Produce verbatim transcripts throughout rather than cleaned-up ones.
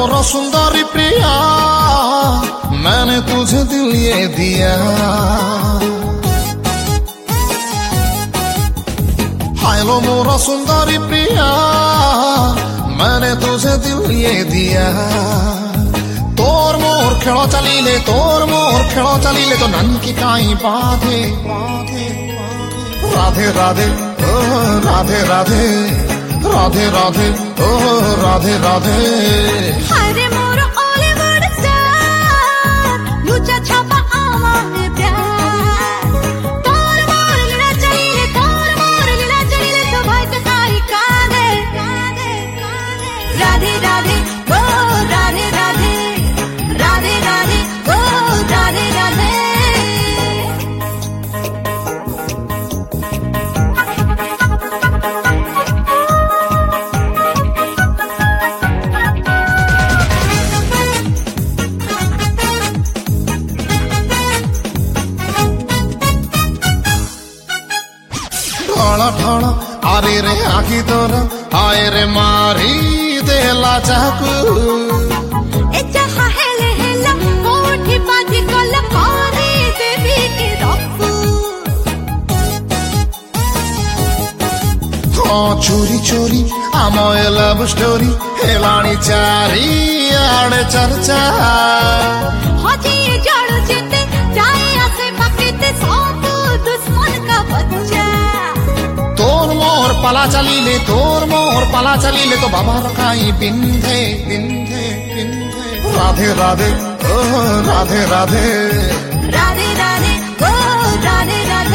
मोर सुंदरी प्रिया मैंने तुझे दिल ये दिया। हायलो मोर सुंदरी प्रिया मैंने तुझे दिल ये दिया। तोर मोर खेलो चलीले तोर मोर खेलो चलीले तो ननकी काई बाधे। राधे राधे ओ राधे राधे राधे राधे ओ राधे राधे। हरे मोर ऑलिवर स्टार लुचा छापा आवाज़ प्यार। तोर मोर लीला चलीले तोर मोर लीला चलीले तो भाई तो काई कांदे। राधे राधे ओ राधे राधे राधे राधे ओ राधे राधे। ढाला ढाला आरे रे आखी तोर आए रे मारी देला चाकू। ए चाहा हेले हेला कोठी बाजी कल पारी देवी की रफू। हाँ चोरी चोरी आम लव स्टोरी हेलाणी चारी आड़े चर्चा। हजी जड़ जेते जाए आसे पकेते सब दुश्मन का बच्चा। तोर मोर पला चलीले तोर मोर पला चलीले तो बाबा रखाई बिंधे बिंधे बिंधे। राधे राधे ओ राधे राधे राधे राधे ओ राधे राधे।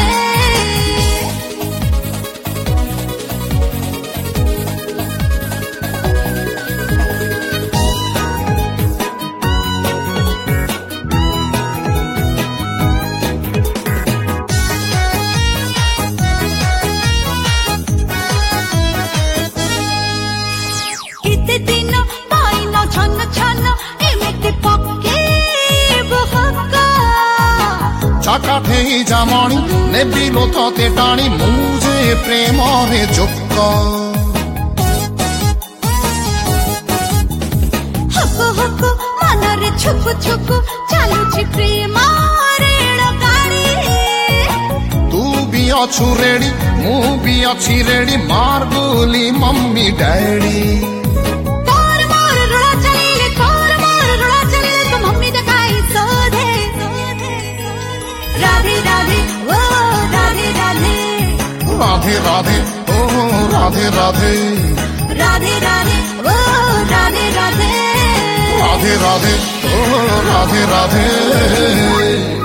चाकाठे जामाणी नेबिलो तोते टाणी मुझे प्रेम रे जुक्का। हको हको मनरे छुकु छुकु चालुची प्रेम रेल गाड़ी। तू भी अछु रेडी मु भी अच्छी रेडी मार गोली मम्मी डैडी। तोर मोर रुड़ा चलीले तोर मोर रुड़ा चलीले तो मम्मी दकाई सोधे। राधे राधे ओ राधे राधे राधे राधे ओ राधे राधे राधे राधे ओ राधे राधे राधे राधे ओ राधे राधे।